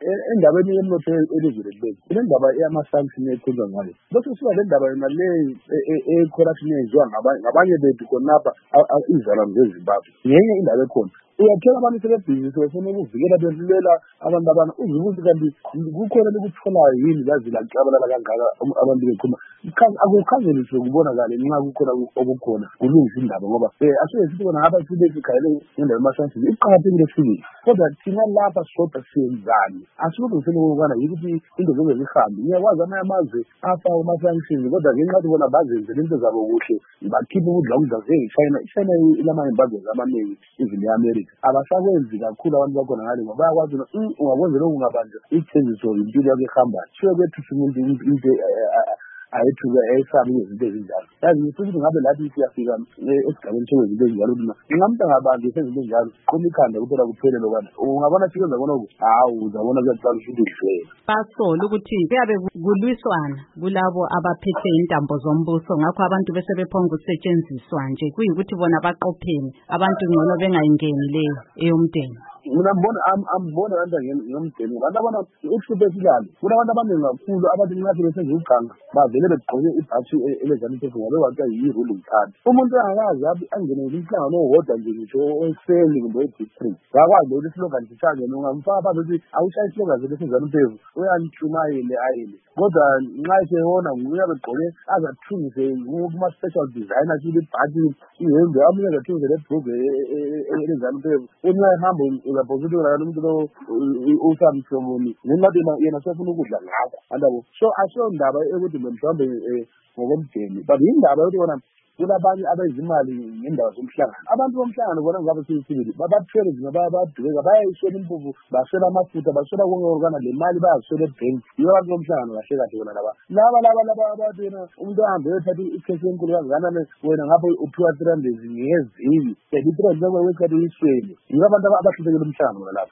endabeni yemnotho elizweni lethu indaba yama-sanction ekhulunywa ngayo bese siba le ndaba yona le corruption eyenziwa ngabanye bethu khonapha izalwane zeZimbabwe ngenye indaba ekhona uyathola abantu sebebhizinisi befuna ukuvikela beluleka abantu abana uzibuze kanti kukhona lokutholayo yini lazi lakucabalala kangaka abantu bekhuluma akukhangeliswe kubonakale nxa kukhona okukhona kulungisa indaba ngoba asuke sithi bona ngapha sibe sikhayele indaba yama-sanction iqakathekile sibili kodwa thina lapha sodwa siyenzani asikulungiseni ukubana yikuthi into zonke zihambe ngiyakwazi amanye amazwe afaka ama-sanctions kodwa ngenxa yokuthi bona bazenzela into zabo kuhle bakhiphe ukudla njengeChina iChina ilamanye imbangela amaningi even e-America abasakwenzi kakhulu abantu bakhona ngale ngoba bayakwazi ungakwenza lokhu ungabanjwa ithengiso impilo yakho ehambayo suke kwethusa umuntu into ayethuka esabe izinto ezinjalo yazi ngifuna ukuthi ngabe lathi siyafika esigabeni sokuzenza ezinjalo ukuthi ngingamuntu angabantu esenza ezinjalo qoma ikhanda kuphela kuphele lokwana ungabona sikwenza bona hawu uzabona kuyaqala ukuthi udlele basola ukuthi kuyabe kulwiswana kulabo abaphethe intambo zombuso ngakho abantu bese bephonga ukusetshenziswa nje kuyikuthi bona baqophene abantu ngcono bengayingeni leyo eyomdeni mina ambona kanti ngomdeni abantu abana uhluphe silalo kunabantu abaningi kakhulu abathi nxa sebesenza uganga bavele begqoke ibhatshi elezana impepho ngoba wathi yi-ruling party umuntu angakazi angene kumhlangano owodwa nje ngisho oweSeli kumbe we-district ngakwazi ukuthi islogan sishange ungamfaka phansi ukuthi awushaye islogan selesezana impepho uyantshumayele ayele kodwa nxa esebona uyabe egqoke azathungise kuma-special designer sile ibhatshi ihembe amunye azathungise lebhruge elezana impepho unxa ehamba uyaphosa umuntu lo usamhloboni ngenxa yena sefuna ukudla ngakho andabo so asiyo ndaba ukuthi mhlawumbe ngokomdeni but yindaba yokuthi bona kulabanye abezimali ngendaba zomhlangano abantu bomhlangano bona ngabe sibili babathwele zina bayadubeka bayayiswela impuphu baswela amafutha baswela konke okana le mali bayaswela ebhenki yibo abantu bomhlangano kahle kahle bona laba abathi yena umuntu ahambe eyothatha ikheshi enkulu kangakanani wena ngapho uphiwa 300 ngeviki 300 wesikhathi uyiswele yibo abantu abahluphekela umhlangano bona lapho